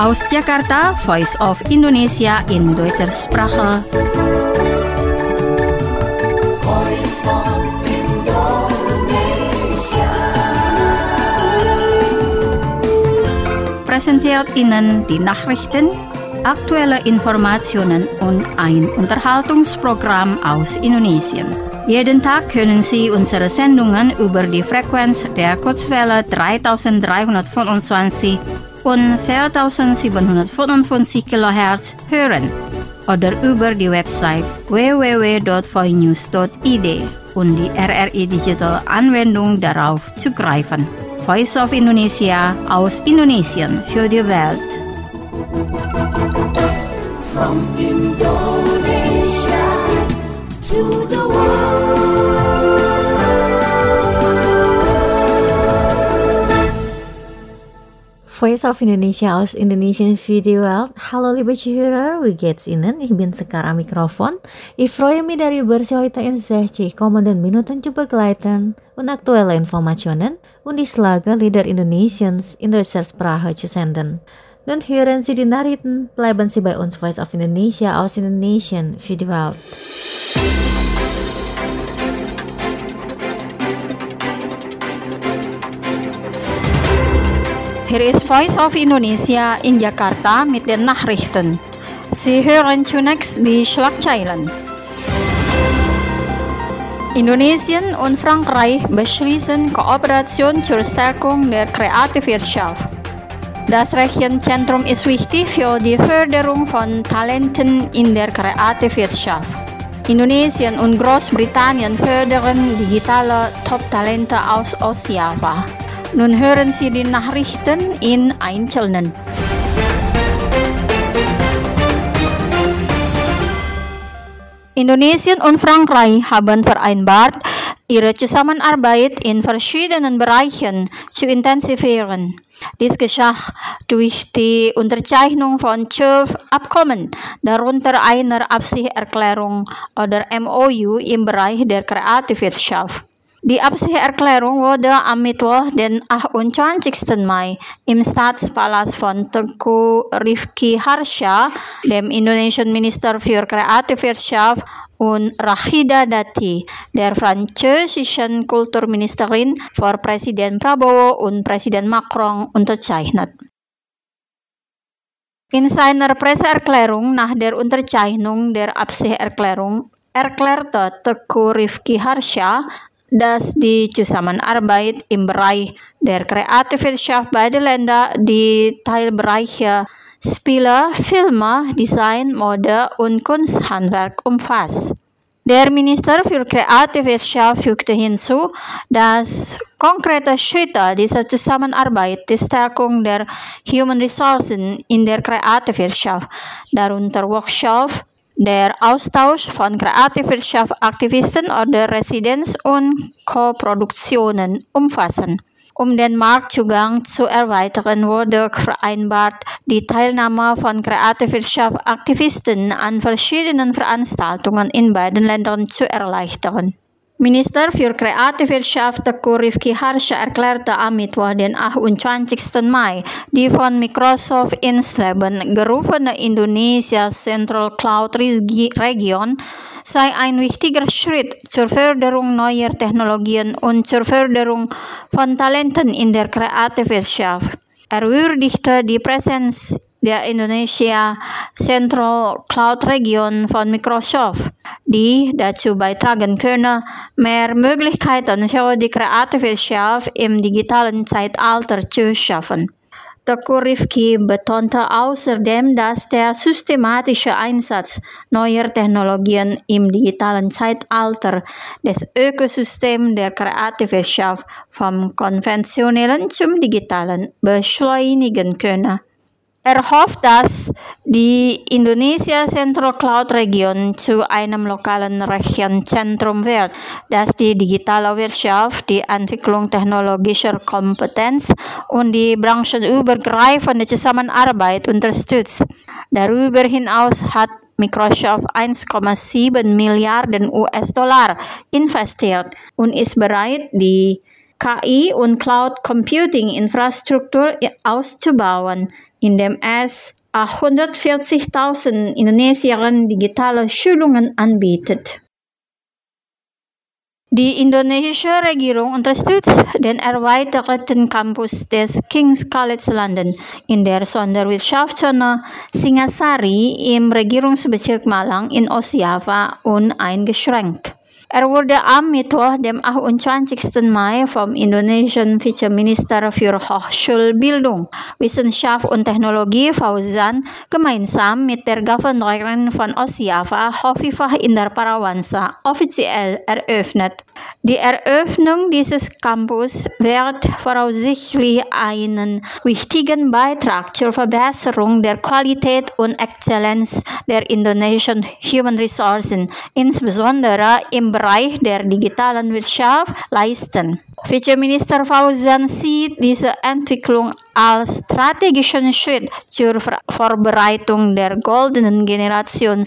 Aus Jakarta, Voice of Indonesia in deutscher Sprache. Präsentiert Ihnen die Nachrichten, aktuelle Informationen und ein Unterhaltungsprogramm aus Indonesien. Jeden Tag können Sie unsere Sendungen über die Frequenz der Kurzwelle 3325 und 4755 kHz hören oder über die Website www.voinews.id und die RRI Digital Anwendung darauf zugreifen. Voice of Indonesia aus Indonesien für die Welt. From Indonesia to the world. Voice of Indonesia aus Indonesian Video Welt. Hallo liebe Zuhörer, wie geht's Ihnen? Ich bin sekarang am Mikrofon. Ich freue mich darüber, Sie heute in 60 kommenden Minuten zu begleiten und aktuelle Informationen und die Lage Lieder Indonesiens in deutscher Sprache zu senden. Nun hören Sie die Nachrichten, bleiben Sie bei uns Voice of Indonesia aus Indonesian Video Welt. Hier ist Voice of Indonesia in Jakarta mit den Nachrichten. Sie hören zunächst die Schlagzeilen. Indonesien und Frankreich beschließen Kooperation zur Stärkung der Kreativwirtschaft. Das Rechenzentrum ist wichtig für die Förderung von Talenten in der Kreativwirtschaft. Indonesien und Großbritannien fördern digitale Top-Talente aus Ostjava. Nun hören Sie die Nachrichten in Einzelnen. Indonesien und Frankreich haben vereinbart, ihre Zusammenarbeit in verschiedenen Bereichen zu intensivieren. Dies geschah durch die Unterzeichnung von 12 Abkommen, darunter einer Absichtserklärung oder MOU im Bereich der Kreativwirtschaft. Die Absichtserklärung wurde am Mittwoch, den 28. Mai, im Staatspalast von Teuku Rifki Harsha, dem indonesischen Minister für Kreativwirtschaft, und Rachida Dati, der französischen Kulturministerin, vor Präsident Prabowo und Präsident Macron unterzeichnet. In seiner Presseerklärung nach der Unterzeichnung der Absichtserklärung erklärte Teuku Rifki Harsha, dass die Zusammenarbeit im Bereich der Kreativwirtschaft beide Länder die Teilbereiche Spiele, Filme, Design, Mode und Kunsthandwerk umfasst. Der Minister für Kreativwirtschaft fügte hinzu, dass konkrete Schritte dieser Zusammenarbeit die Stärkung der Human Resources in der Kreativwirtschaft, darunter Workshops, der Austausch von Kreativwirtschaftsaktivisten oder Residenz- und Koproduktionen umfassen. Um den Marktzugang zu erweitern, wurde vereinbart, die Teilnahme von Kreativwirtschaftsaktivisten an verschiedenen Veranstaltungen in beiden Ländern zu erleichtern. Minister für Kreativwirtschaft Teuku Rifki Harsha erklärte am Mittwoch, den 28. Mai, die von Microsoft ins Leben gerufene Indonesia Central Cloud Region sei ein wichtiger Schritt zur Förderung neuer Technologien und zur Förderung von Talenten in der Kreativwirtschaft. Er würdigte die Präsenz der Indonesia Central Cloud Region von Microsoft, die dazu beitragen könne, mehr Möglichkeiten für die Kreativwirtschaft im digitalen Zeitalter zu schaffen. Teuku Rifki betonte außerdem, dass der systematische Einsatz neuer Technologien im digitalen Zeitalter das Ökosystem der Kreativwirtschaft vom konventionellen zum digitalen beschleunigen könne. Er hofft, dass die Indonesia Central Cloud Region zu einem lokalen Rechenzentrum wird, das die digitale Wirtschaft, die Entwicklung technologischer Kompetenz und die branchenübergreifende Zusammenarbeit unterstützt. Darüber hinaus hat Microsoft 1,7 Milliarden US-Dollar investiert und ist bereit, die KI und Cloud Computing Infrastruktur auszubauen, indem es 140.000 Indonesiern digitale Schulungen anbietet. Die indonesische Regierung unterstützt den erweiterten Campus des King's College London in der Sonderwirtschaftszone Singasari im Regierungsbezirk Malang in Ostjava uneingeschränkt. wurde am Mittwoch, dem 28. Mai, vom indonesischen Vizeminister für Hochschulbildung, Wissenschaft und Technologie Fauzan gemeinsam mit der Gouverneurin von Ostjava, Hovifah Indar Parawansa, offiziell eröffnet. Die Eröffnung dieses Campus wird voraussichtlich einen wichtigen Beitrag zur Verbesserung der Qualität und Exzellenz der indonesischen Human Resources, insbesondere im Bereich der digitalen Wirtschaft, leisten. Vizeminister Fauzan sieht diese Entwicklung als strategischen Schritt zur Vorbereitung der goldenen Generation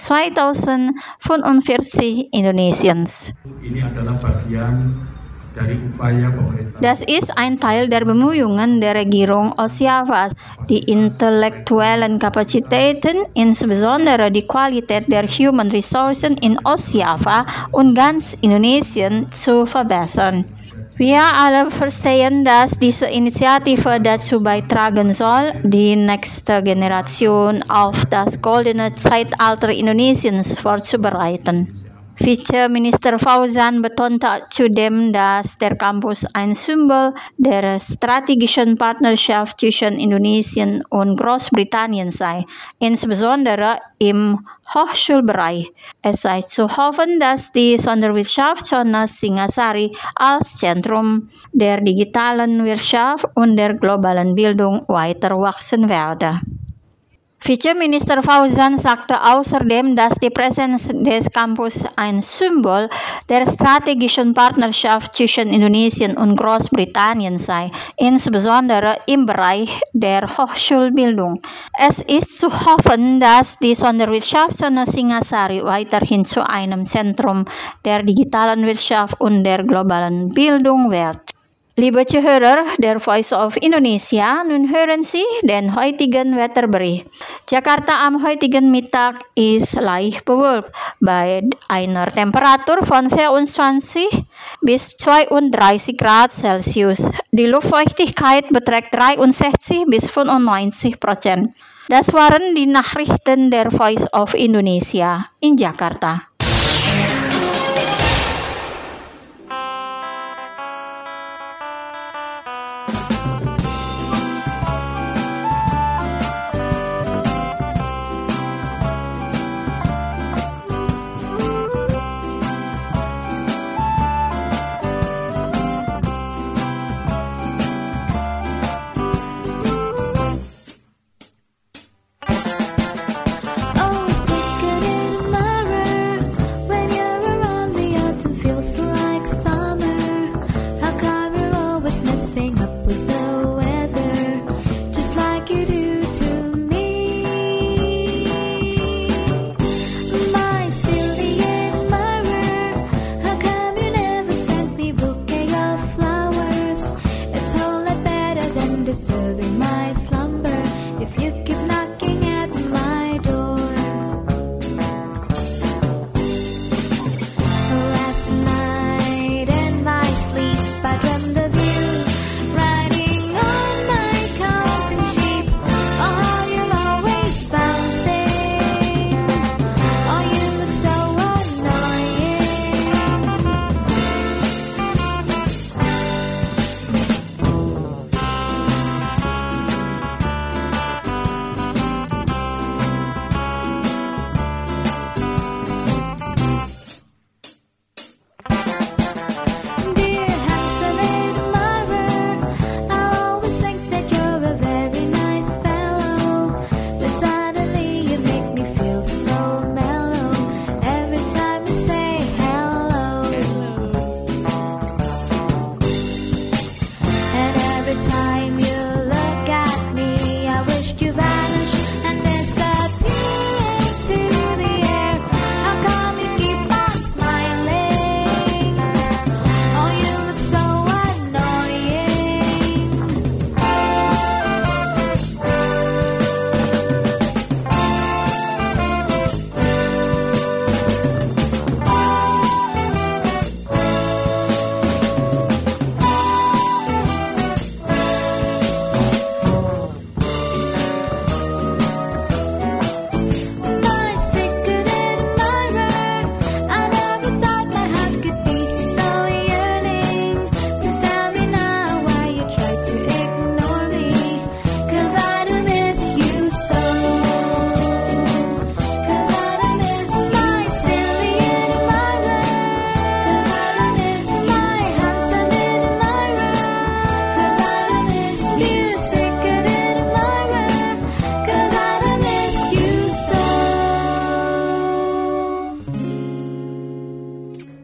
2045 Indonesiens. Ini adalah bagian dari upaya pemerintah. Das ist ein Teil der Bemühungen der Regierung Ostjavas, die intellektuellen Kapazitäten, insbesondere die Qualität der Human Resources in Ostjava und ganz Indonesien zu verbessern. Wir alle verstehen, dass diese Initiative dazu beitragen soll, die nächste Generation auf das goldene Zeitalter Indonesiens vorzubereiten. Vizeminister Fauzan betonte zudem, dass der Campus ein Symbol der strategischen Partnerschaft zwischen Indonesien und Großbritannien sei, insbesondere im Hochschulbereich. Es sei zu hoffen, dass die Sonderwirtschaftszone Singasari als Zentrum der digitalen Wirtschaft und der globalen Bildung weiter wachsen werde. Vizeminister Fauzan sagte außerdem, dass die Präsenz des Campus ein Symbol der strategischen Partnerschaft zwischen Indonesien und Großbritannien sei, insbesondere im Bereich der Hochschulbildung. Es ist zu hoffen, dass die Sonderwirtschaftszone Singasari weiterhin zu einem Zentrum der digitalen Wirtschaft und der globalen Bildung wird. Liebe Zuhörer der Voice of Indonesia, nun hören Sie den heutigen Wetterbericht. Jakarta am heutigen Mittag ist leicht bewölkt bei einer Temperatur von 24 bis 32 Grad Celsius. Die Luftfeuchtigkeit beträgt 63 bis 95%. Das waren die Nachrichten der Voice of Indonesia in Jakarta.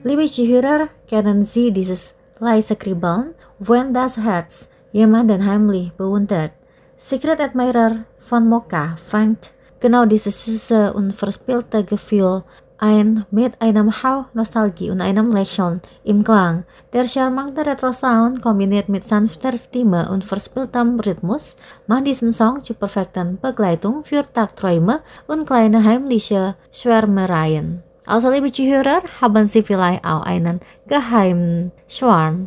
Liebe Zuhörer, kennen Sie dieses leise Kribbeln, wenn das Herz jemand dann heimlich bewundert? Secret Admirer von Mokka fängt genau dieses süße und verspielte Gefühl ein mit einem Hauch Nostalgie und einem Lächeln im Klang. Der charmante Retro-Sound kombiniert mit sanfter Stimme und verspieltem Rhythmus macht diesen Song zur perfekten Begleitung für Tagträume und kleine heimliche Schwärmereien. Also liebe Zuhörer, haben Sie vielleicht auch einen geheimen Schwarm?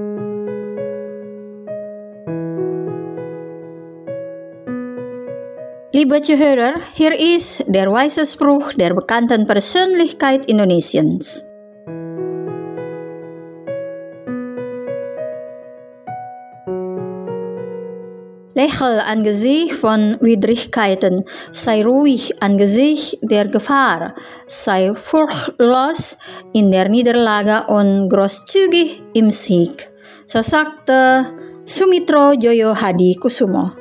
Liebe Zuhörer, hier ist der weise Spruch der bekannten Persönlichkeit Indonesiens. Lächel angesichts von Widrigkeiten, sei ruhig angesichts der Gefahr, sei furchtlos in der Niederlage und großzügig im Sieg. So sagte Sumitro Joyo Hadikusumo.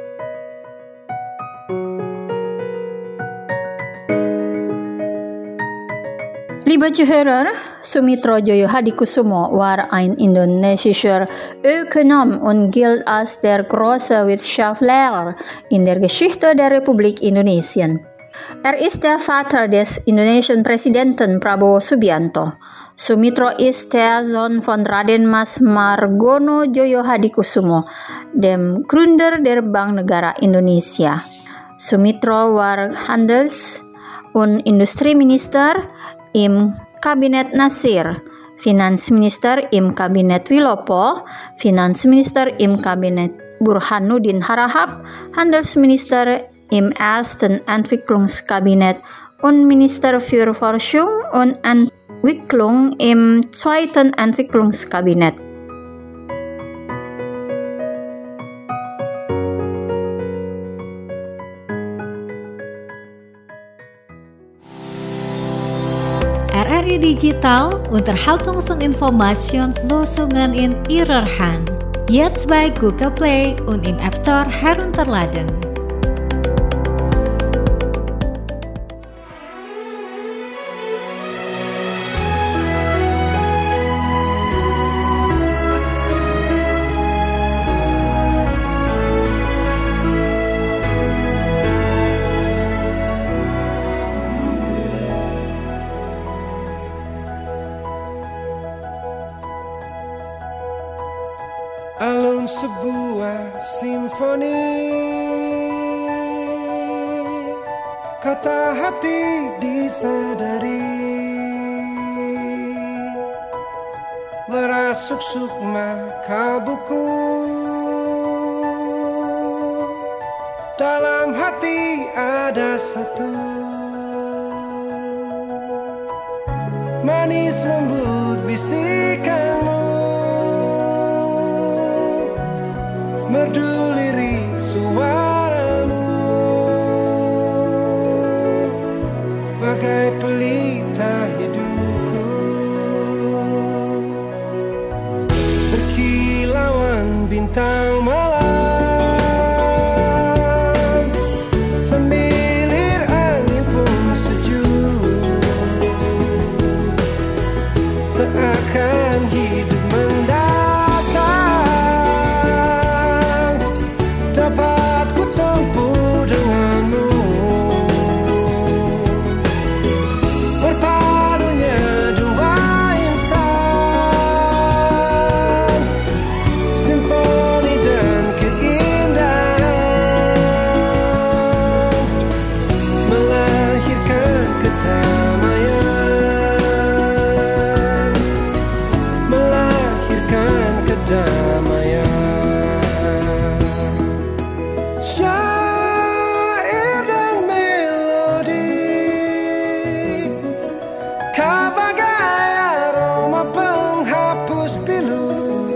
Liebe Zuhörer, Sumitro Joyo Hadikusumo war ein indonesischer Ökonom und gilt als der große Wirtschaftslehrer in der Geschichte der Republik Indonesien. Er ist der Vater des indonesischen Präsidenten Prabowo Subianto. Sumitro ist der Sohn von Raden Mas Margono Joyo Hadikusumo, dem Gründer der Bank Negara Indonesia. Sumitro war Handels- und Industrieminister im Kabinet Nasir, Finanzminister im Kabinet Wilopo, Finanzminister im Kabinet Burhanuddin Harahap, Handelsminister im ersten Entwicklungskabinett und Minister für Forschung und Entwicklung im zweiten Entwicklungskabinett. RRI Digital Unterhaltungs- und Informationslösungen in Ihrer Hand. Jetzt bei Google Play und im App Store herunterladen. Alun sebuah simfoni, kata hati disadari, merasuk sukma kalbuku, dalam hati ada satu, manis lembut bisikanmu, merdu lirik suaramu, bagai pelita hidupku, berkilauan bintang malam, sembilir angin pun sejuk, seakan hidup mendatang. Dapat ku tempuh denganmu, berpadunya dua insan, simfoni dan keindahan, melahirkan kedamaian, melahirkan kedamaian. Syair dan melodi, kau bagai aroma penghapus pilu,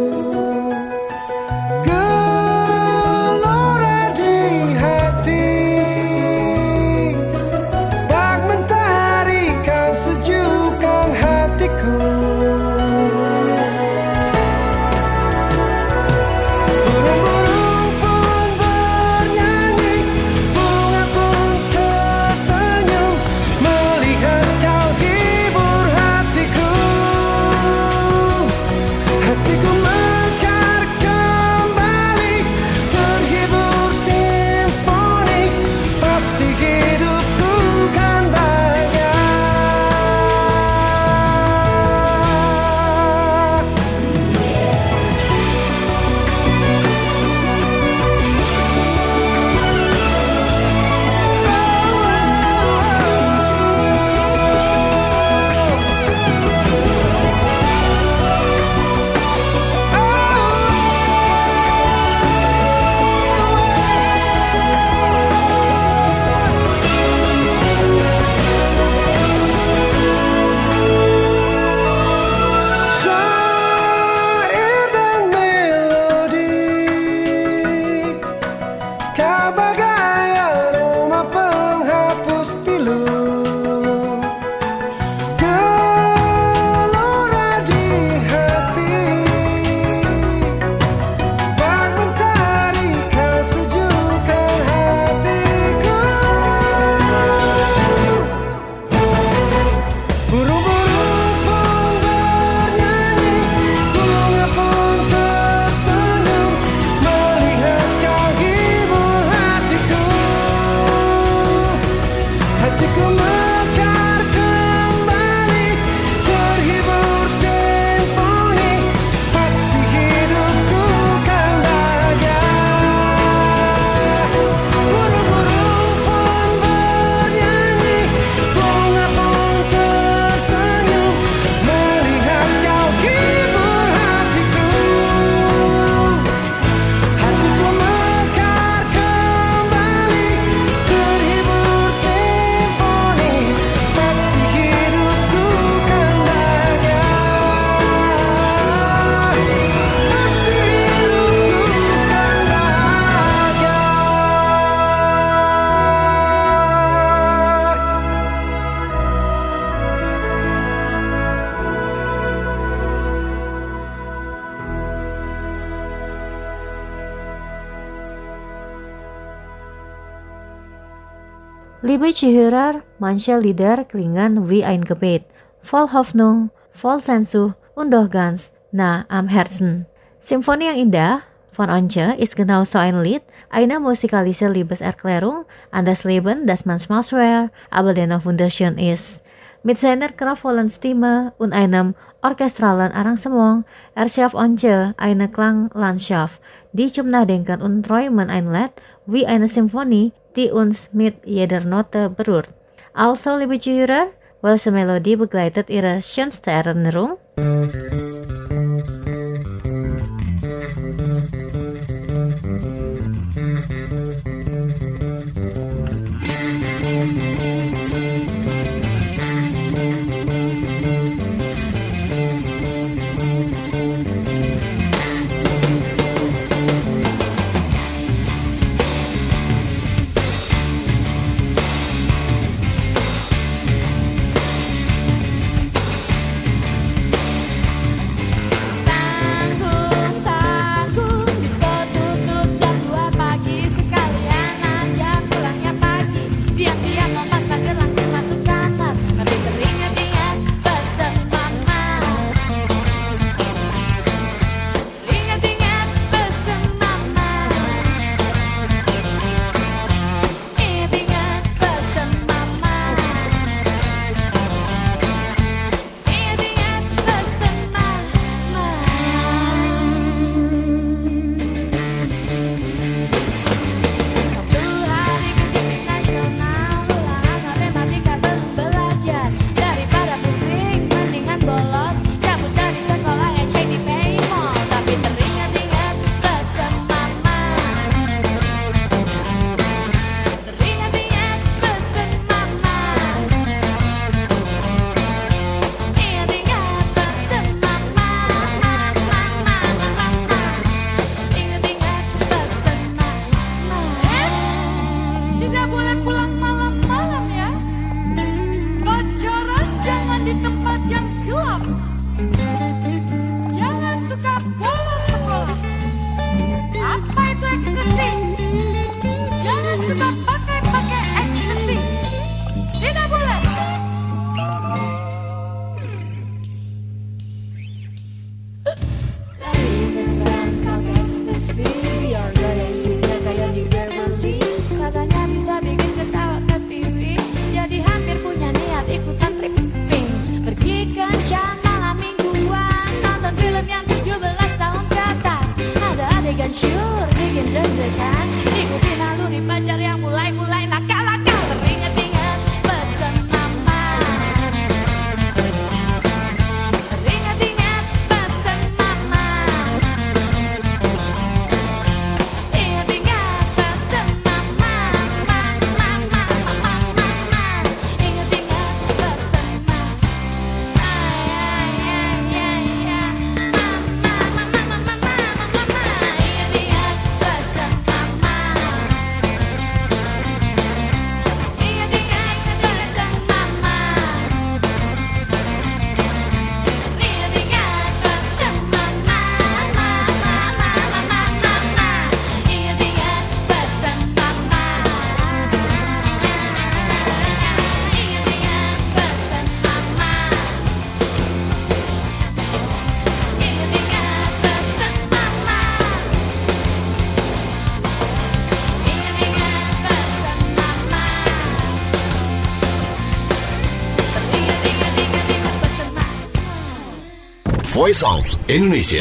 gelora di hati, bak mentari kau sejukkan hatiku. Burung-burung pun bernyanyi, bunga pun tersenyum, melihat kau hibur hatiku. Liebe Zuhörer, manche Lieder klingen wie ein Gebet, voll Hoffnung, voll Sehnsucht und doch ganz nah am Herzen. Simfoni yang indah von Once ist genau so ein Lied, eine musikalische Liebeserklärung an das Leben, das manchmal schwer, aber dennoch wunderschön ist. Mit seiner kraftvollen Stimme und einem orchestralen Arrangement erschafft Once eine Klanglandschaft, die zum Nachdenken und Träumen einlädt, wie eine Symphonie, die uns mit jeder Note berührt. Also, liebe Zuhörer, welche Melodie begleitet Ihre schönste Erinnerung? Voice of Indonesia.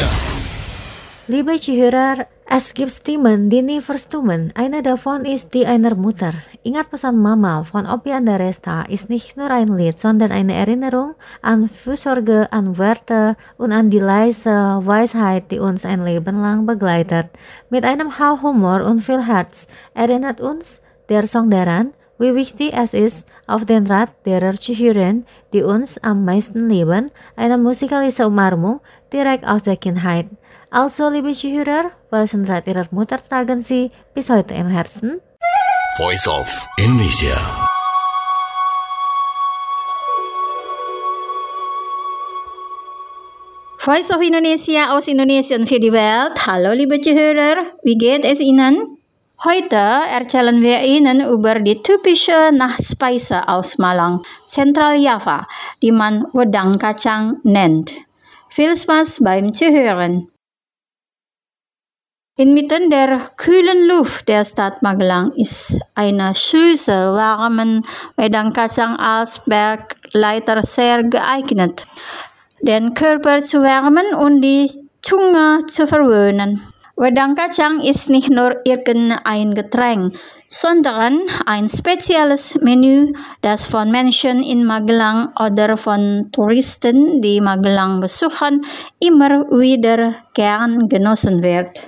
Liebe Zuhörer, es gibt Stimmen, die nie verstummen. Eine davon ist die einer Mutter. Ingat pesan Mama von Opi Andaresta ist nicht nur ein Lied, sondern eine Erinnerung an Fürsorge, an Werte und an die leise Weisheit, die uns ein Leben lang begleitet. Mit einem Hauch Humor und viel Herz erinnert uns der Song daran, wie wichtig es ist, auf den Rat derer zu hören, die uns am meisten lieben, eine musikalische Umarmung direkt aus der Kindheit. Also, liebe Zuhörer, welchen Rat Ihrer Mutter tragen Sie bis heute im Herzen? Voice of Indonesia. Voice of Indonesia aus Indonesien für die Welt. Hallo liebe Zuhörer, wie geht es Ihnen? Heute erzählen wir Ihnen über die typische Nachspeise aus Malang, Zentral-Java, die man wedang kacang nennt. Viel Spaß beim Zuhören! Inmitten der kühlen Luft der Stadt Magelang ist eine Schüssel warmen wedang kacang als Bergleiter sehr geeignet, den Körper zu wärmen und die Zunge zu verwöhnen. Wedang kacang ist nicht nur irgendein Getränk, sondern ein spezielles Menü, das von Menschen in Magelang oder von Touristen, die Magelang besuchen, immer wieder gern genossen wird.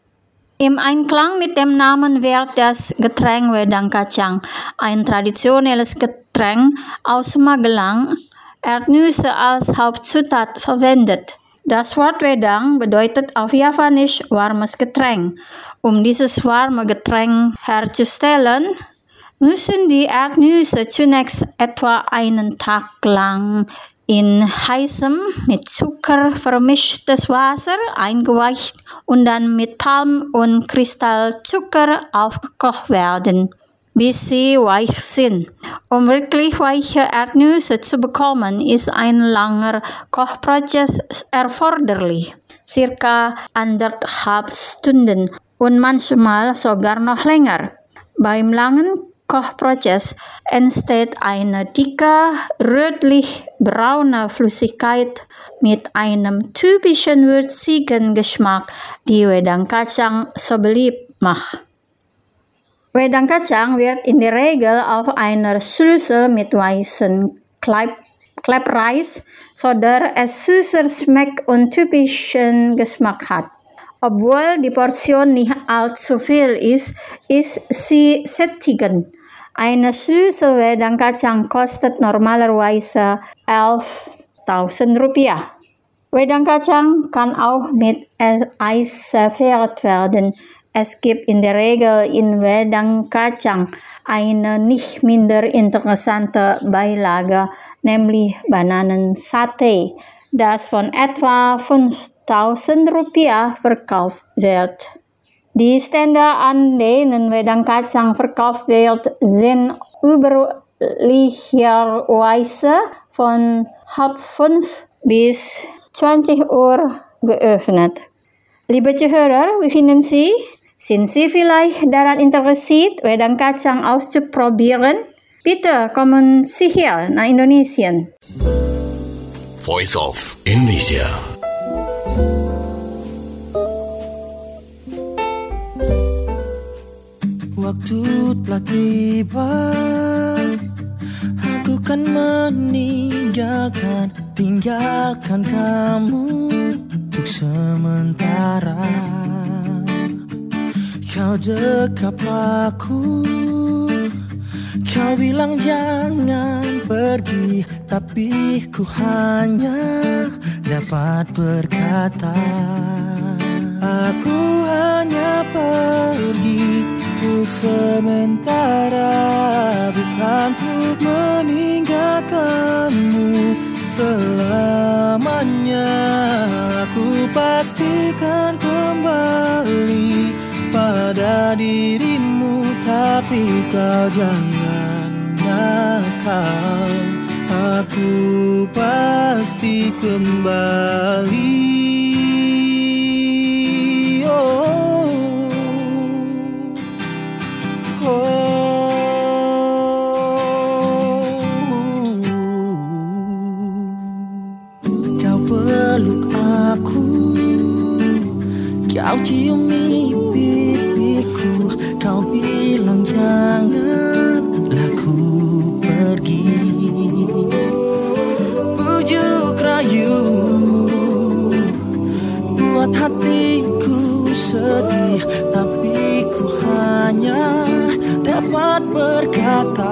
Im Einklang mit dem Namen wird das Getränk wedang kacang, ein traditionelles Getränk aus Magelang, Erdnüsse als Hauptzutat verwendet. Das Wort wedang bedeutet auf Javanisch warmes Getränk. Um dieses warme Getränk herzustellen, müssen die Erdnüsse zunächst etwa einen Tag lang in heißem, mit Zucker vermischtes Wasser eingeweicht und dann mit Palm- und Kristallzucker aufgekocht werden, bis sie weich sind. Um wirklich weiche Erdnüsse zu bekommen, ist ein langer Kochprozess erforderlich, circa 1,5 Stunden und manchmal sogar noch länger. Beim langen Kochprozess entsteht eine dicke, rötlich-braune Flüssigkeit mit einem typischen würzigen Geschmack, die wedang kacang so beliebt macht. Wedang kacang wird in der Regel auf einer Schüssel mit weißen Klebreis, sodass es süßer schmeckt und typischen Geschmack hat. Obwohl die Portion nicht allzu viel ist sie sättigend. Eine Schüssel wedang kacang kostet normalerweise 11.000 Rupiah. Wedang kacang kann auch mit Eis serviert werden. Es gibt in der Regel in wedang kacang eine nicht minder interessante Beilage, nämlich Bananensate, das von etwa 5.000 Rupiah verkauft wird. Die Stände, an denen wedang kacang verkauft wird, sind üblicherweise von 4:30 bis 20 Uhr geöffnet. Liebe Zuhörer, wie finden Sie? Sind Sie vielleicht daran interessiert, wedang kacang auszuprobieren? Bitte kommen Sie hier nach Indonesien. Voice of Indonesia. Waktu telah tiba, aku kan tinggalkan kamu untuk sementara. Kau dekap aku, kau bilang jangan pergi, tapi ku hanya dapat berkata, aku hanya pergi untuk sementara, bukan untuk meninggalkanmu selamanya. Aku pastikan kembali pada dirimu, tapi kau jangan nakal. Aku pasti kembali. Kau peluk aku, kau ciumi pipiku, kau bilang janganlah ku pergi. Bujuk rayu buat hatiku sedih, tapi ku hanya dapat berkata,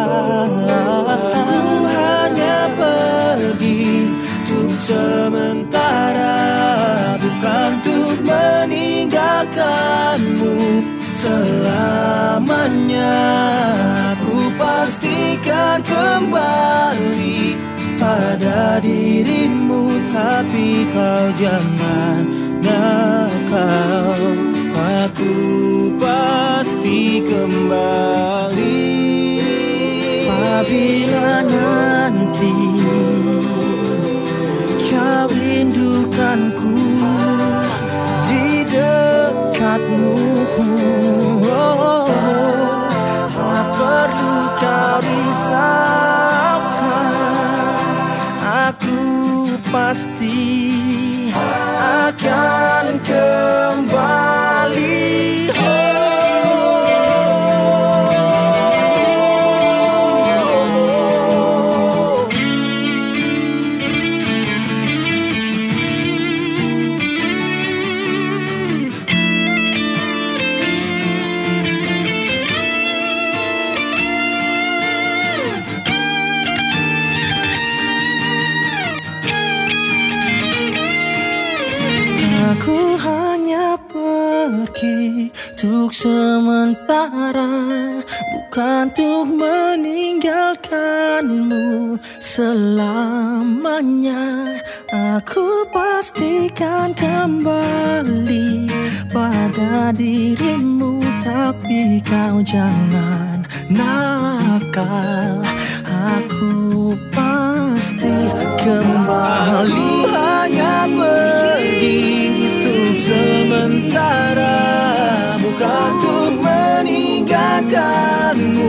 aku hanya pergi untuk sementara, bukan untuk meninggalkanmu selamanya. Aku pastikan kembali pada dirimu, tapi kau jangan nakal. Aku pasti kembali. Apabila nanti kau rindukanku di dekatmu, tak perlu kau risaukan, aku pasti akan kembali. Aku hanya pergi untuk sementara, bukan untuk meninggalkanmu selamanya. Aku pastikan kembali pada dirimu, tapi kau jangan nakal. Aku pasti kembali. Hanya pergi untuk sementara, bukan untuk meninggalkanmu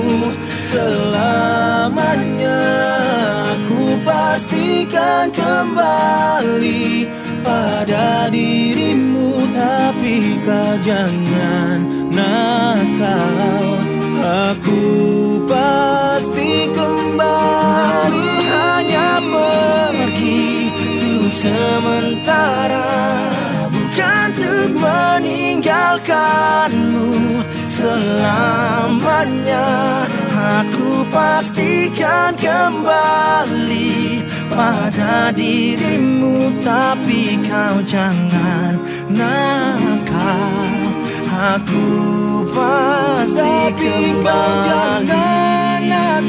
selamanya. Aku pastikan kembali pada dirimu, tapi kau jangan nakal. Aku pasti kembali. Hanya pergi untuk sementara, bukan untuk meninggalkanmu selamanya. Aku pastikan kembali pada dirimu, tapi kau jangan nakal. Aku pasti kembali.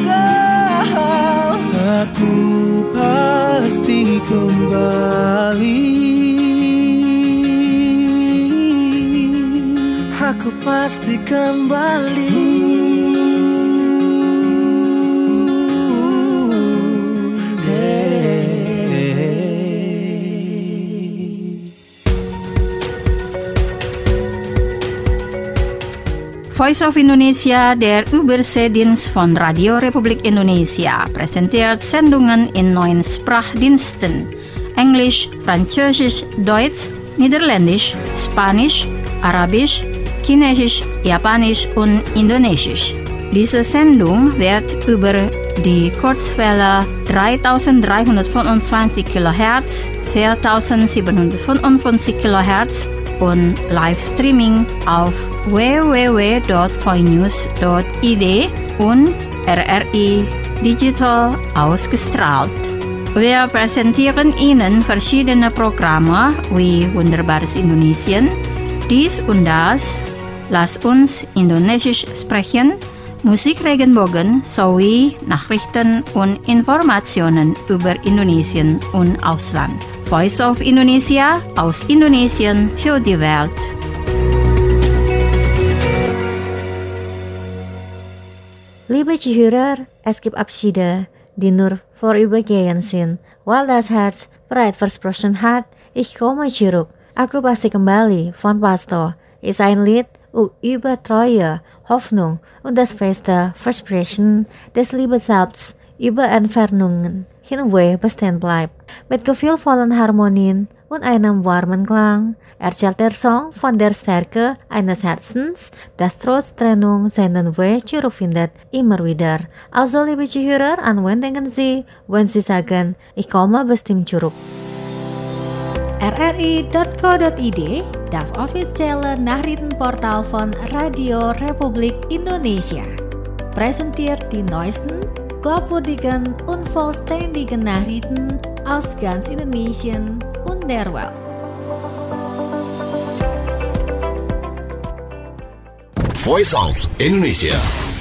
Aku pasti kembali. Aku pasti kembali. Voice of Indonesia, der Überseedienst von Radio Republik Indonesia, präsentiert Sendungen in 9 Sprachdiensten: Englisch, Französisch, Deutsch, Niederländisch, Spanisch, Arabisch, Chinesisch, Japanisch und Indonesisch. Diese Sendung wird über die Kurzwelle 3325 kHz, 4755 kHz und Livestreaming auf www.voinews.id und RRI Digital ausgestrahlt. Wir präsentieren Ihnen verschiedene Programme wie Wunderbares Indonesien, dies und das, Lass uns Indonesisch sprechen, Musik Regenbogen sowie Nachrichten und Informationen über Indonesien und Ausland. Voice of Indonesia aus Indonesien für die Welt. Liebe Zuhörer, es gibt Abschiede, die nur vorübergehend sind. Weil das Herz bereit versprochen hat, ich komme zurück. Aku pasti kembali, von Pastor, ist ein Lied über Treue, Hoffnung und das feste Versprechen des Liebeshaupts über Entfernungen hinweg bestehen bleibt. Mit gefühlvollen Harmonien und einem warmen Klang erzählt der Song von der Stärke eines Herzens, das trotz Trennung seinen Weg zurückfindet, immer wieder. Also liebe Zuhörer, an wen denken Sie, wenn Sie sagen, ich komme bestimmt zurück? RRI.co.id, das offizielle Nachrichtenportal von Radio Republik Indonesia, präsentiert die neuesten, glaubwürdigen und vollständigen Nachrichten aus ganz Indonesien und der Welt. Voice of Indonesia.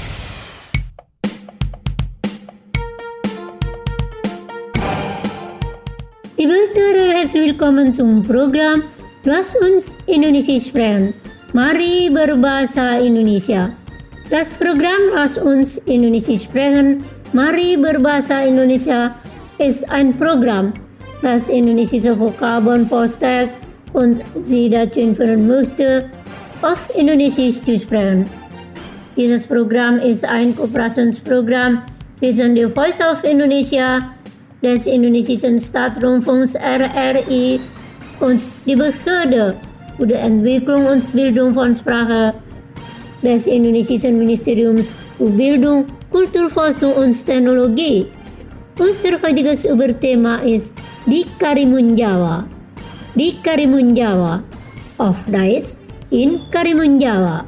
Liebe Zuhörer, herzlich willkommen zum Programm Lass uns Indonesisch sprechen. Mari berbahasa Indonesia. Das Programm, was uns Indonesisch sprechen, Mari berbahasa Indonesia, ist ein Programm, das indonesische Vokabeln vorstellt und Sie dazu informieren möchte, auf Indonesisch zu sprechen. Dieses Programm ist ein Kooperationsprogramm zwischen der Voice of Indonesia, des indonesischen Staatsrundfunks RRI und die Behörde für die Entwicklung und Bildung von Sprache des indonesischen Ministeriums für Bildung, Kulturforschung und Teknologie. Unser heutiges Überthema ist die Karimun Jawa. Die Karimun Jawa. Auf Deutsch in Karimun Jawa.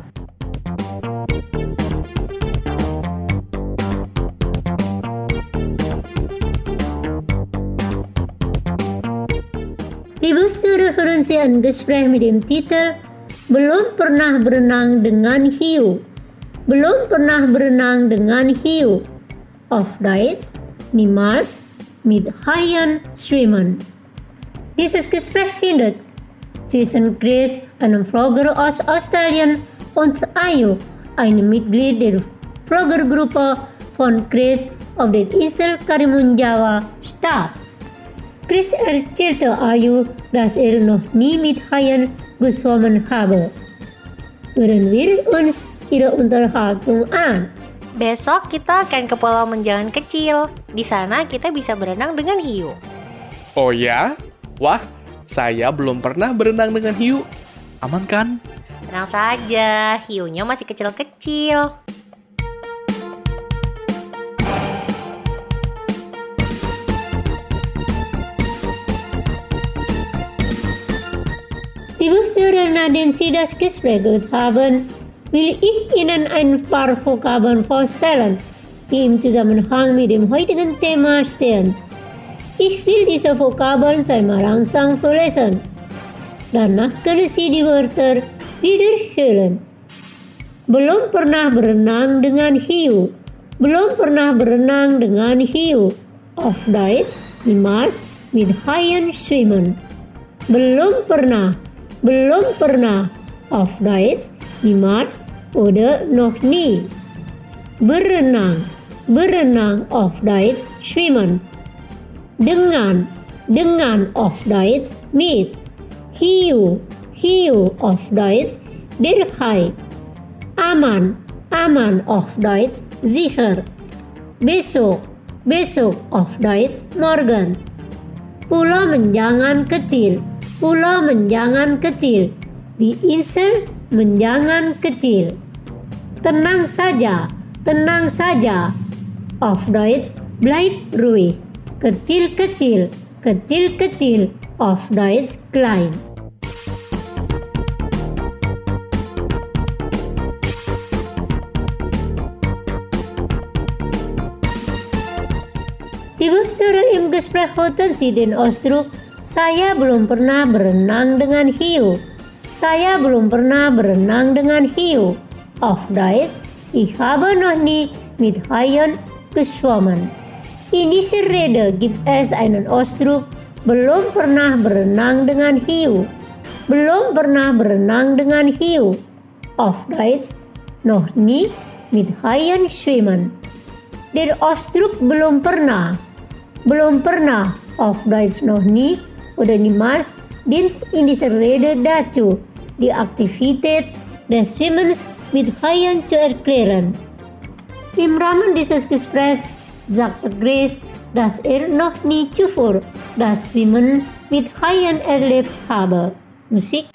Liebe Zuhörer, hören Sie ein Gespräch mit dem Titel Belum pernah berenang dengan hiu. Belum pernah berenang dengan hiu. Auf Deutsch, niemals mit Haien schwimmen. Dieses Gespräch findet zwischen Chris, einem Vlogger aus Australien, und Ayu, einem Mitglied der Vloggergruppe von Chris auf der Insel Karimun Jawa, statt. Chris erzählte Ayu, dass noch nie mit Haien geschwommen habe. Hören wir uns ihre Unterhaltung an. Besok kita akan ke Pulau Menjangan Kecil. Di sana kita bisa berenang dengan hiu. Oh ya? Wah, saya belum pernah berenang dengan hiu. Aman kan? Tenang saja, hiunya masih kecil-kecil. Liebe Zuhörer, nachdem Sie das Gespräch gehört haben, will ich Ihnen ein paar Vokabeln vorstellen, die im Zusammenhang mit dem heutigen Thema stehen. Ich will diese Vokabeln zweimal langsam vorlesen. Danach können Sie die Wörter wiederholen. Belum pernah berenang dengan hiu. Belum pernah berenang dengan hiu. Auf Deutsch, niemals mit Haien schwimmen. Belum pernah. Belum pernah. Auf Deutsch, niemals oder noch nie. Berenang. Berenang. Auf Deutsch, schwimmen. Dengan. Dengan. Auf Deutsch, mit. Hiu. Hiu. Auf Deutsch, der Hai. Aman. Aman. Auf Deutsch, sicher. Besok. Besok. Auf Deutsch, morgen. Pulau Menjangan Kecil. Pulau Menjangan Kecil. Di Insel Menjangan Kecil. Tenang saja. Tenang saja. Auf Deutsch, bleib ruhig. Kecil-kecil. Kecil-kecil. Auf Deutsch, klein. Liebe Zuhörer, im Gespräch hatten Sie den Ausdruck, saya belum pernah berenang dengan hiu. Saya belum pernah berenang dengan hiu. Auf Deutsch, ich habe noch nie mit Haien geschwommen. In dieser Rede gibt es einen Ausdruck, belum pernah berenang dengan hiu. Belum pernah berenang dengan hiu. Auf Deutsch, noch nie mit Haien schwimmen. Der Ausdruck belum pernah. Belum pernah. Auf Deutsch noch nie oder niemals dient in dieser Rede dazu, die Aktivität des Schwimmens mit Haien zu erklären. Im Rahmen dieses Gesprächs sagte Grace, dass noch nie zuvor das Schwimmen mit Haien erlebt habe. Musik.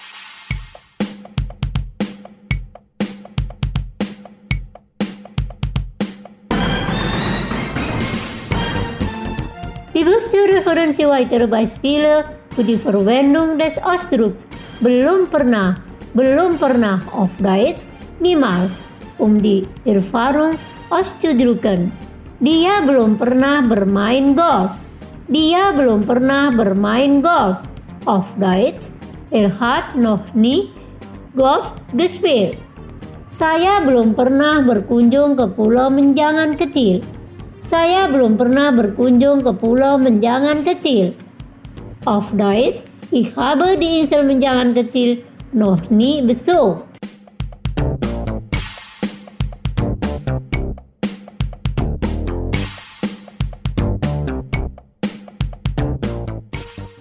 Liebe Zuhörer, hören Sie weitere Beispiele für die Verwendung des Ausdrucks belum pernah auf Deutsch, niemals, die Erfahrung auszudrücken. Dia belum pernah bermain golf. Dia belum pernah bermain golf. Auf Deutsch, hat noch nie Golf gespielt. Saya belum pernah berkunjung ke Pulau Menjangan Kecil. Saya belum pernah berkunjung ke Pulau Menjangan Kecil. Auf Deutsch, ich habe die Insel Menjangan Kecil noch nie besucht.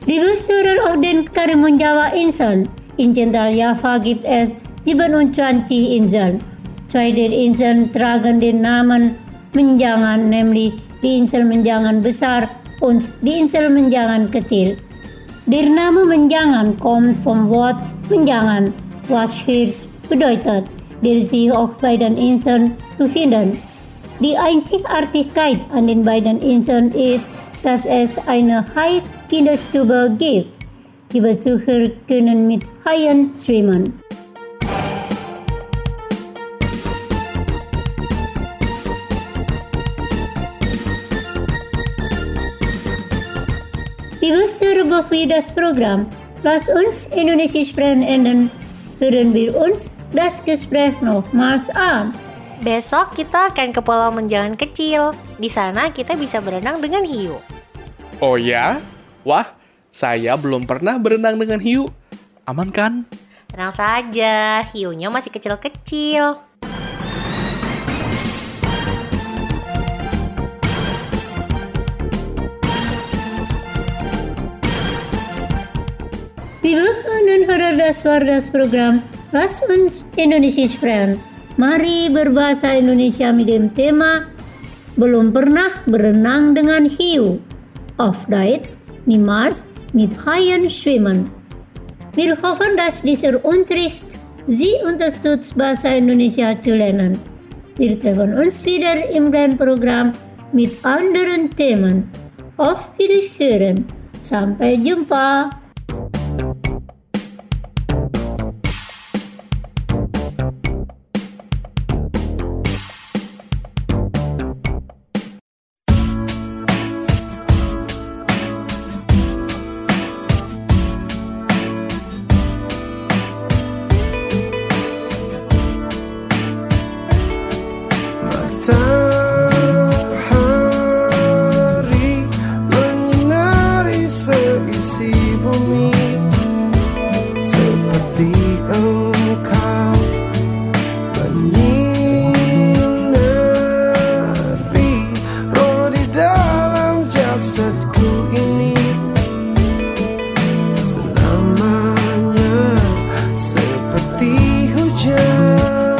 Die bestuurder of den Karimun Jawa Inseln in Central Java gibt es 27 Inseln. Zwei der Inseln tragen den Namen Menjangan, nämlich die Insel Menjangan besar und die Insel Menjangan kecil. Der Name Menjangan kommt vom Wort Menjangan, was Hirsch bedeutet, der sich auf beiden Inseln befindet. Die Einzigartigkeit an den beiden Inseln ist, dass es eine Hai-Kinderstube gibt. Die Besucher können mit Haien schwimmen. Liebe Zuhörer, für das Programm Lass uns Indonesisch sprechen enden, hören wir uns das Gespräch nochmals an. Besok kita akan ke Pulau Menjangan kecil. Di sana kita bisa berenang dengan hiu. Oh ya? Wah, saya belum pernah berenang dengan hiu. Aman kan? Tenang saja, hiunya masih kecil-kecil. Liebe Hörer das war das Programm Lass uns Indonesisch sprechen. Mari berbahasa Indonesia mit dem Thema Belum pernah berenang dengan hiu. Auf Deutsch, niemals mit Haien schwimmen. Wir hoffen, dass dieser Unterricht Sie unterstützt, Bahasa Indonesia zu lernen. Wir treffen uns wieder im Lernprogramm mit anderen Themen. Auf Wiederhören. Sampai jumpa. Matahari menyinari seisi bumi, seperti engkau menyinari roh di dalam jasadku ini. Selamanya seperti hujan,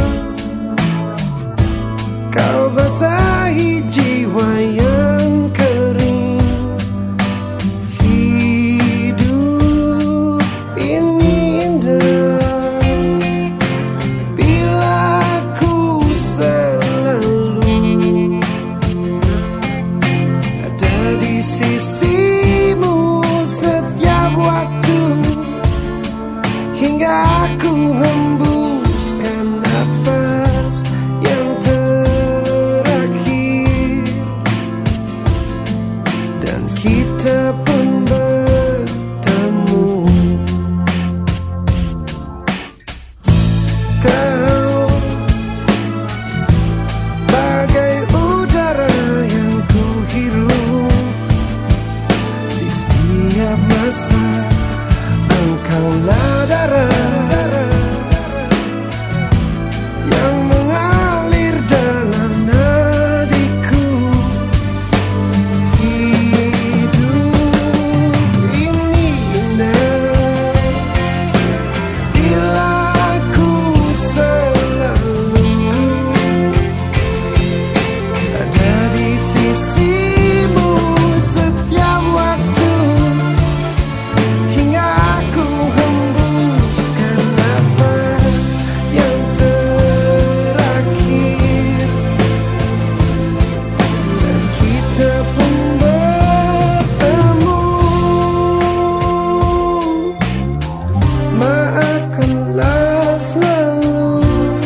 kau basahi jiwa yang kering. Hidup ini indah bila ku selalu ada di sisimu setiap waktu, hingga aku hembuskan nafas yang dan kita pun bertemu. Kau bagai udara yang ku hirup di setiap masa. Engkaulah darah yang mengalir dalam nadiku. Sisimu setiap waktu, hingga aku hembuskan nafas yang terakhir, dan kita pun bertemu. Maafkanlah selalu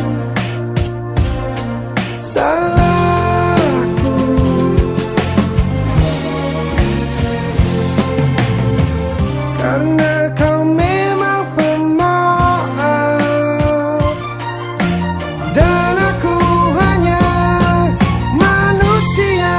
salahku, karena kau memang pemaaf dan aku hanya manusia.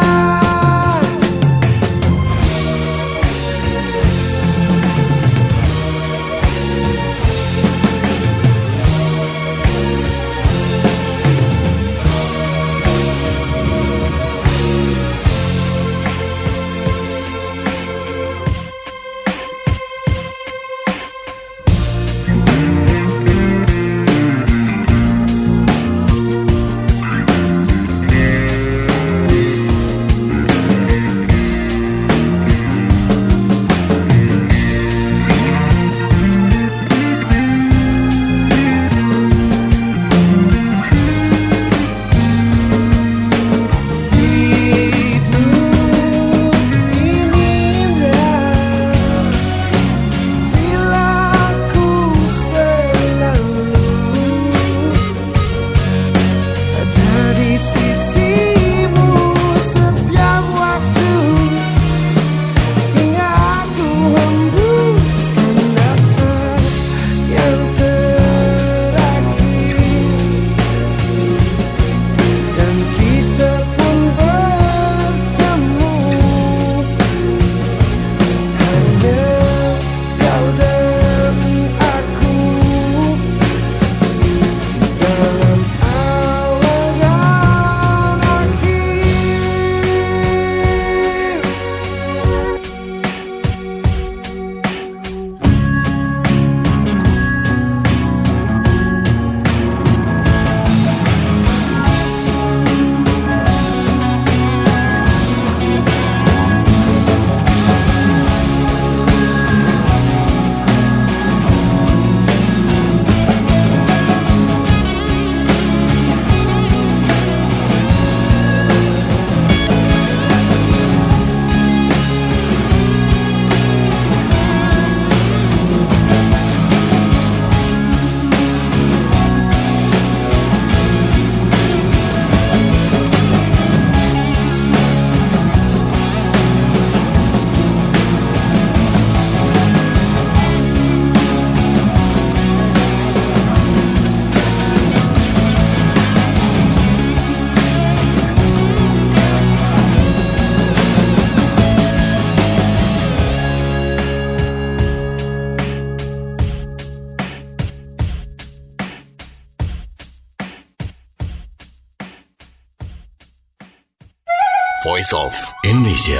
Voice of Indonesia.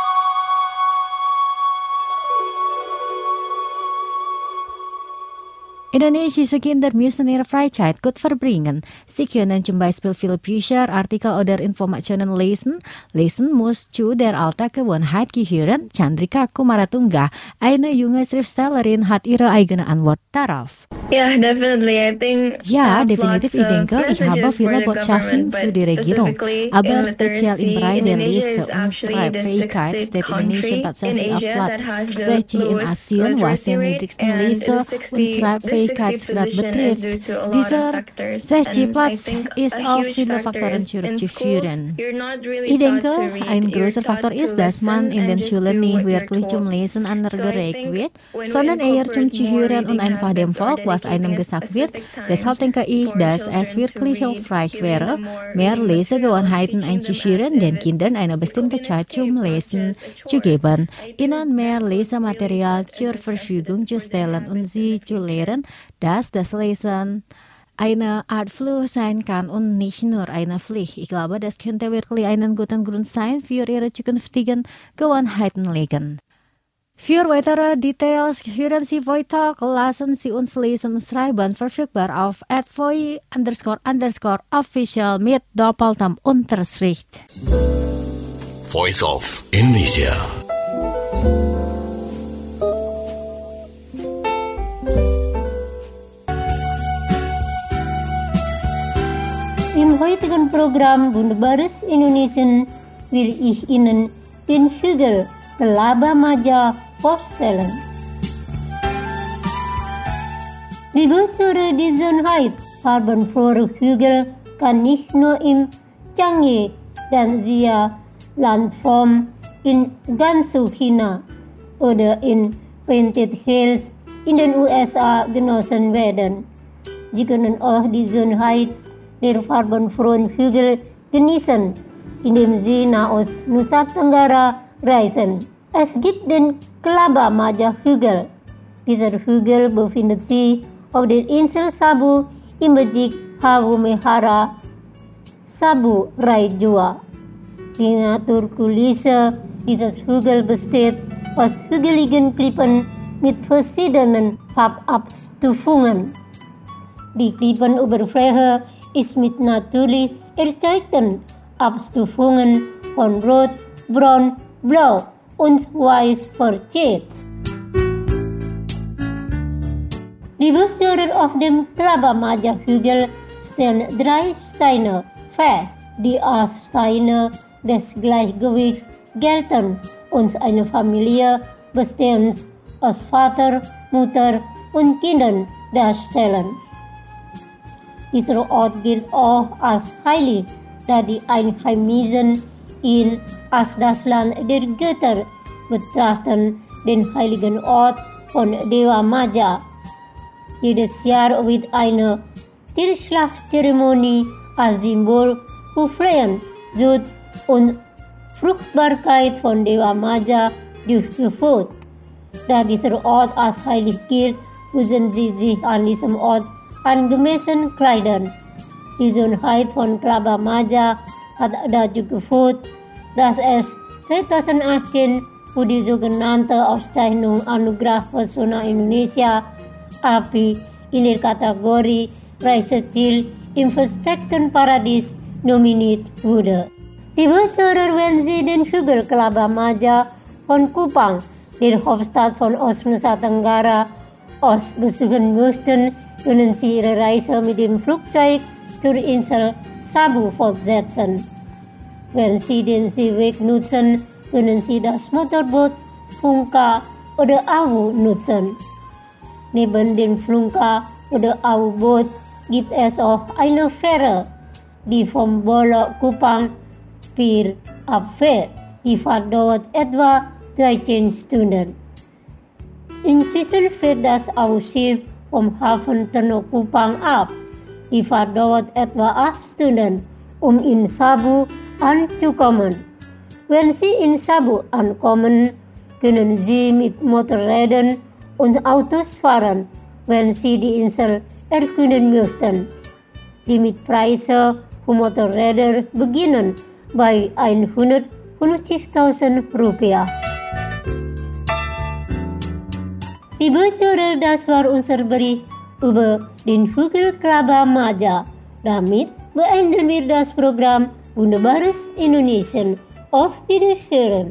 Indonesische Kinder müssen ihre Freizeit gut verbringen. Sie können zum Beispiel viele Bücher, Artikel oder Informationen lesen. Lesen muss zu der Alltagsgewohnheit gehören. Chandrika Kumaratunga, eine junge Schriftstellerin, hat ihre eigene Antwort darauf. Yeah, definitely. I think Ja, definitiv. Ich denke, ich habe viele Botschaften für die Regierung, aber speziell im Bereich der Lese- und Schreibfähigkeit steht Indonesia tatsächlich auf Platz 60 in Asien, was den niedrigsten Lese- und Schreibfähigkeitsgrad betrifft. Dieser 60. Platz ist auf viele Faktoren zurückzuführen. Ich denke, ein großer Faktor ist, dass man in den Schulen nicht wirklich zum Lesen angeregt wird, sondern eher zum Zuhören und einfach dem Volk, was einem gesagt wird. Deshalb denke ich, dass es wirklich hilfreich wäre, mehr Lesegewohnheiten einzuführen, den Kindern eine bestimmte Zeit zum Lesen zu geben, ihnen mehr Lesematerial zur Verfügung zu stellen und sie zu lehren, dass das Lesen eine Art Fluch sein kann und nicht nur eine Pflicht. Ich glaube, das könnte wirklich einen guten Grund sein für ihre zukünftigen Gewohnheiten legen. Für weitere Details hören Sie Voitalk, lassen Sie uns lesen und schreiben, verfügbar auf @voi__official mit Doppelpunkt_. Voice of Indonesia. Im heutigen Programm Wunderbares Indonesian will ich Ihnen den Hügel Kelaba Maja vorstellen. Liebe Zuhörer, Zeit farbenfrohe Hügel kann nicht nur im Changi dan Xia Landform in Gansu, China oder in Painted Hills in den USA genossen werden. Sie können auch die Schönheit der farbenfrohen Hügel genießen, indem Sie nach Nusa Tenggara reisen. Es gibt den Kelaba Maja Hügel. Dieser Hügel befindet sich auf der Insel Sabu im Bezirk Halmahera, Sabu Raijua. Die Naturkulisse dieses Hügels besteht aus hügeligen Klippen mit verschiedenen Farbabstufungen. Die Klippenoberfläche ist mit natürlich erzeugten Abstufungen von Rot, Braun, Blau und Weiß verziert. Die Besucher auf dem Kelaba Maja Hügel stellen 3 Steine fest, die als Steine des Gleichgewichts gelten und eine Familie bestehend aus Vater, Mutter und Kindern darstellen. Dieser Ort gilt auch als heilig, da die Einheimischen ihn als das Land der Götter betrachten, den heiligen Ort von Dewa Maja. Jedes Jahr wird eine Tierschlachtzeremonie als Symbol für Flehen, Süd und Fruchtbarkeit von Dewa Maja durchgeführt. Da dieser Ort als heilig gilt, müssen sie sich an diesem Ort angemessen kleiden. Die Schönheit von Kelaba Maja hat dazu geführt, dass es 2018 für die sogenannte Auszeichnung Anugerah Pesona Indonesia API in der Kategorie Reisestil im versteckten Paradies nominiert wurde. Liebe Zuhörer, wenn Sie den Hügel Kelaba Maja von Kupang, der Hauptstadt von Nusa Tenggara, besuchen möchten, können Sie Ihre Reise mit dem Flugzeug zur Insel Sabu fortsetzen. Wenn Sie den Seeweg nutzen, können Sie das Motorboot Flunka oder Awu nutzen. Neben dem Flunka oder Awu-Boot gibt es auch eine Fähre, die vom Bolo Kupang Pier abfährt. Die Fahrt dauert etwa 13 Stunden. Inzwischen fährt das Awu-Schiff vom Hafen Tenok Kupang ab. Die Fahrt dauert etwa 8 Stunden, um in Sabu anzukommen. Wenn Sie in Sabu ankommen, können Sie mit Motorrädern und Autos fahren, wenn Sie die Insel erkunden möchten. Die Mietpreise für Motorräder beginnen bei 150.000 rupiah. Liebe Zuhörer, das war unser Bericht über den Vogelklaber Maja. Damit beenden wir das Programm Wunderbares Indonesien. Auf Wiederhören.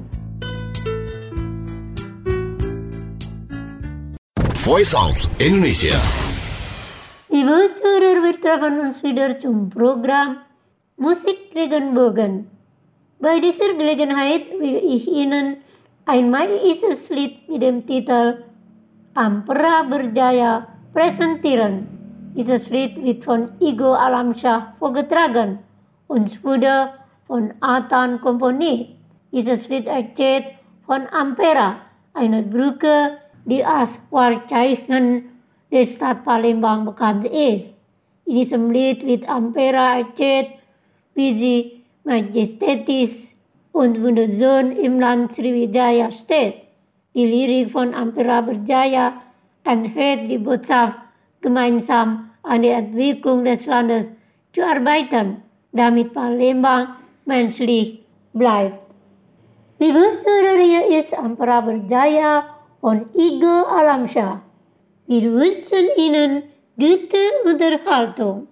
Voice of Indonesia. Liebe Zuhörer, wir treffen uns wieder zum Programm Musik Regenbogen. Bei dieser Gelegenheit will ich Ihnen ein manisches Lied mit dem Titel Ampera Berjaya präsentieren. Dieses Lied wird von Igo Alamsyah vorgetragen und wurde von Atan komponiert. Dieses Lied erzählt von Ampera, einer Brücke, die als Wahrzeichen der Stadt Palembang bekannt ist. In diesem Lied wird Ampera erzählt, wie sie majestätisch und wunderschön im Land Sriwijaya steht. Die Lyrik von Ampera Berjaya enthält die Botschaft, gemeinsam an der Entwicklung des Landes zu arbeiten, damit Palembang menschlich bleibt. Liebe Zuhörer, hier ist Ampera Berjaya von Igo Alamsyah. Wir wünschen Ihnen gute Unterhaltung.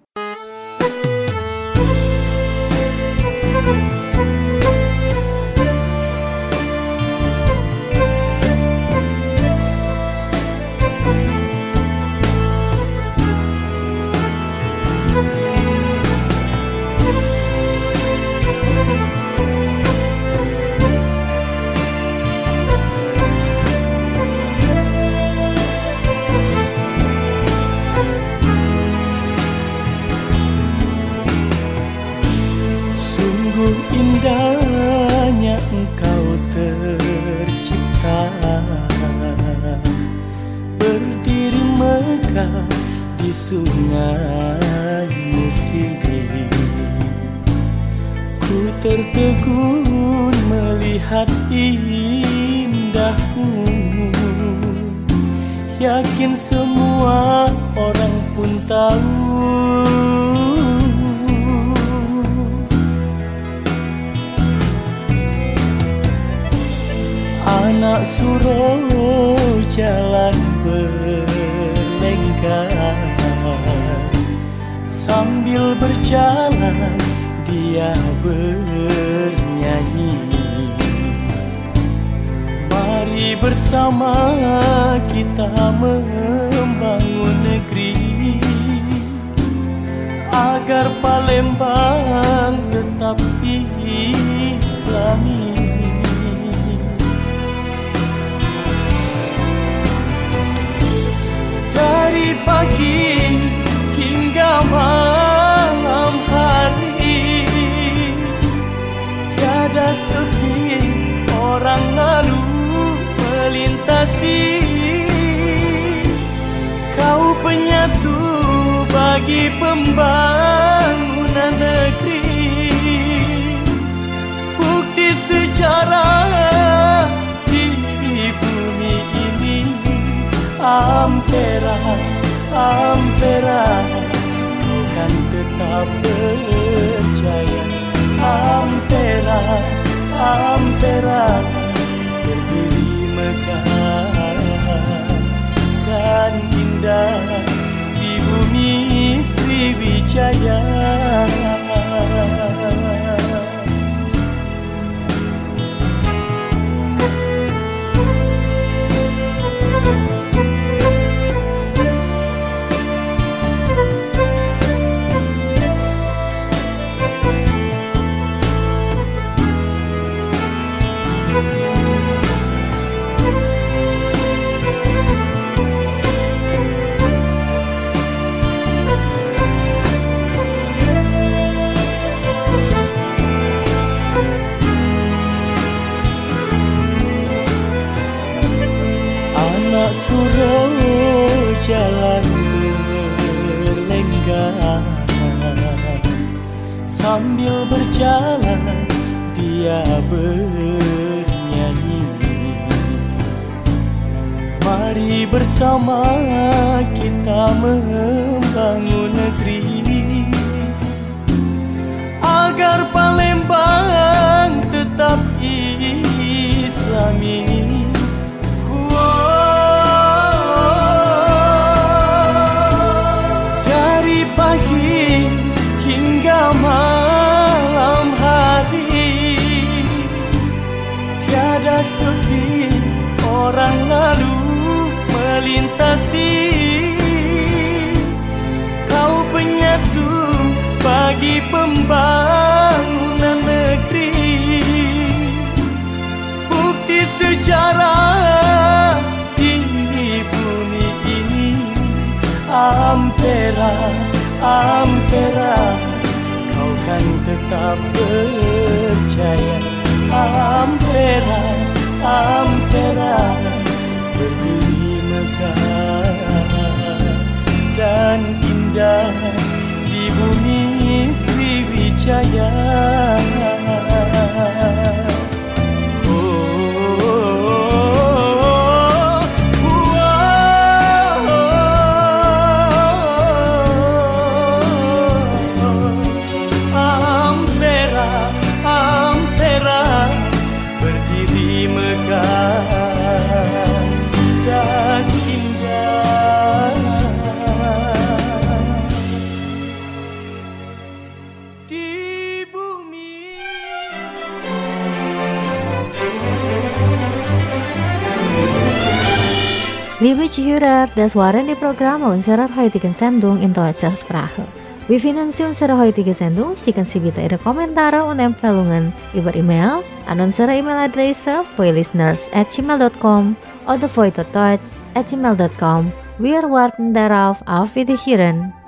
Indahnya engkau tercipta, berdiri megah di sungai musik. Ku tertegun melihat indahmu, yakin semua orang pun tahu. Anak suro jalan berlenggar, sambil berjalan dia bernyanyi. Mari bersama kita membangun negeri, agar Palembang tetap Islami. Dari pagi hingga malam hari, tiada sepi orang lalu melintasi. Kau penyatu bagi pembangunan negeri, bukti sejarah di bumi ini. Ampera, Ampera, kan tetap percaya. Ampera, Ampera, berdiri megah dan indah di bumi Sriwijaya. Anak suro jalan berlenggar, sambil berjalan dia bernyanyi. Mari bersama kita membangun negeri, agar Palembang tetap Islami. Dari pagi hingga malam hari, tiada sepi orang lalu melintasi. Kau penyatu bagi pembangunan negeri, bukti sejarah di bumi ini. Ampera, Ampera, kau kan tetap percaya. Ampera, Ampera, berdiri megah dan indah di bumi Sriwijaya. Ampera, Ampera, berdiri megah dan indah di bumi. Liebe Zuhörer, das waren die Programme unserer heutigen Sendung in deutscher Sprache. Wir finden Sie unsere heutige Sendung. Schicken Sie bitte Ihre Kommentare und Empfehlungen über E-Mail an unsere E-Mail-Adresse voilisteners@gmail.com oder voit.deutsch@gmail.com. Wir warten darauf. Auf Wiederhören.